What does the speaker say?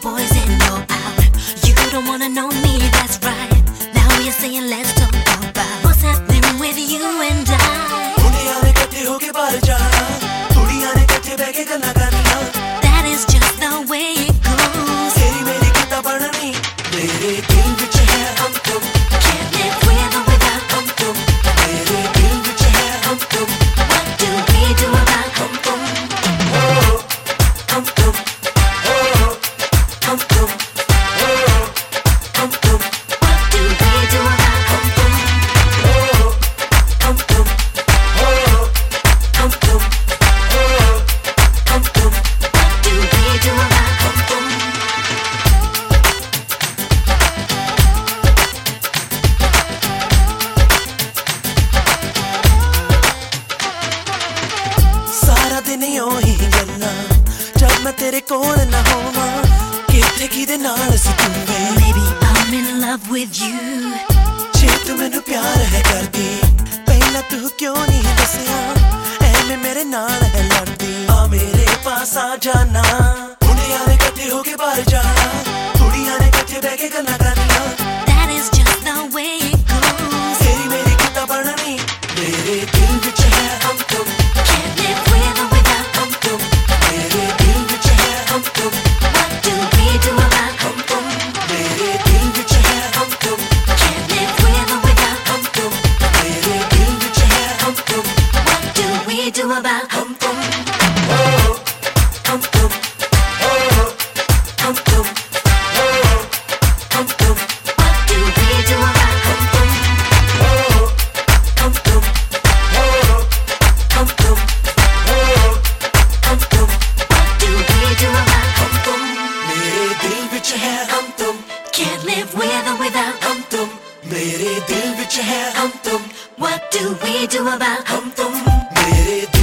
boys in your out. You don't wanna know me, that's right. Now you're saying let's talk about what's happening with you and I. That is just the way it goes. Can't live with or without. What do we do about? What do we do about? दिन यूं ही गल्लां जब मैं तेरे कोल ना होवां किथे किदे नाल सी तू वे Maybe I'm in love with you. जे तू मैनू प्यार है करदी पहला तू क्यों नहीं दसिया ऐवें मेरे नाल है लड़दी आ मेरे पास आ जाना मुंडियां ने इकट्ठे होके बाहर जाना कुड़ियां ने इकट्ठे बैठ के गल्लां करनियां That is just the way it goes. तेरी मेरी किता बननी मेरे दिल विच है हम तुम Can't live with or without. मेरे दिल विच है हम तुम What do we do about? मेरे दिल विच है हम तुम Can't live with or without. मेरे दिल विच है हम तुम What do we do about? हम तुम हम तुम हम तुम हम तुम What do we do about? हम तुम हम तुम हम तुम हम तुम What do we do about? हम तुम मेरे दिल विच है हम तुम Can't live with or without. हम तुम मेरे दिल विच है हम तुम What do we do about? हम तुम मेरे दिल